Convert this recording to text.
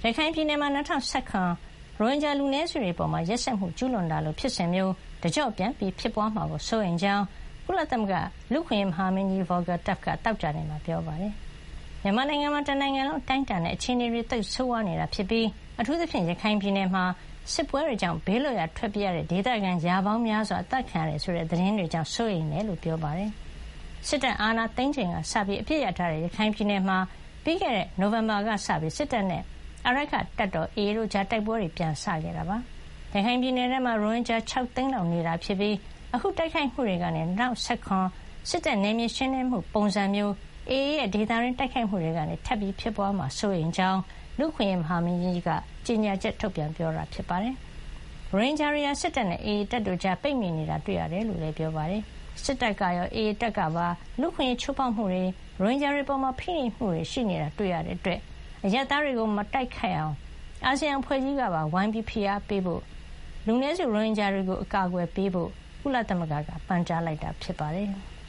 ရခိုင်ပြည်နယ်မှာ2019ရိုဟင်ဂျာလူနည်းစုတွေအပေါ်ရက်စက်မှုကျူးလွန်တာလိုဖြစ်စဉ်မျိုးတကြော့ပြန်ဖြစ်ပွားမှာကိုစိုးရိမ်ကြောင်းကုလသမဂ္ဂလူ့အခွင့်အရေးမဟာမင်းကြီး Volker Turk ကသောကြာနေ့မှာပြောပါတယ်။မြန်မာနိုင်ငံမှာတနိုင်ငံလုံးအတိုင်းအတာနဲ့အခြေအနေတွေသိပ်ဆိုးဝါးနေတာဖြစ်ပြီးအထူးသဖြင့်ရခိုင်ပြည်နယ်မှာစစ်ပွဲတွေကြောင့်ဘေးလွတ်ရာထွက်ပြေးရတဲ့ဒေသခံရာပေါင်းများစွာအသက်ခံရတယ်ဆိုတဲ့သတင်းတွေကြောင့်စိုးရိမ်တယ်လို့ပြောပါတယ်။စစ်တပ်အာဏာသိမ်းချိန်ကစပြီးအပြစ်ရထားတဲ့ရခိုင်ပြည်နယ်မှာပြီးခဲ့တဲ့နိုဝင်ဘာကစပြီးစစ်တပ်နဲ့အာရက္ခတပ်တော် AA တို့ကြားတိုက်ပွဲတွေပြန်ဆခဲ့တာပါ။ရခိုင်ပြည်နယ်ထဲမှာရိုဟင်ဂျာ6 သိန်းလောက်နေတာဖြစ်ပြီးအခုတိုက်ခိုက်မှုတွေကနေ2019စစ်တပ်နယ်မြေရှင်းလင်းမှုပုံစံမျိုး AA ရဲ့ဒေသတွင်းတိုက်ခိုက်မှုတွေကနေထပ်ပြီးဖြစ်ပွားမှာစိုးရိမ်ကြောင်းလူ့အခွင့်အရေးမဟာမင်းကြီးကကြေညာချက်ထုတ်ပြန်ပြောတာဖြစ်ပါတယ်။ရိုဟင်ဂျာတွေဟာစစ်တပ်နဲ့ AA တပ်တို့ကြားပိတ်မိနေတာတွေ့ရတယ်လို့လည်းပြောပါတယ်။စစ်တပ်ကရော AA တပ်ကပါလူ့အခွင့်အရေးချိုးဖောက်မှုတွေရိုဟင်ဂျာတွေပေါ်မှာဖိနှိပ်မှုတွေရှိနေတာတွေ့ရတဲ့အတွက်အရပ်သားတွေကိုမတိုက်ခိုက်အောင်အာဆီယံအဖွဲ့ကြီးကပါဝိုင်းပြီးဖိအားပေးဖို့လူနည်းစုရိုဟင်ဂျာတွေကိုအကာအကွယ်ပေးဖို့ကုလသမဂ္ဂကပန်ကြားလိုက်တာဖြစ်ပါတယ်။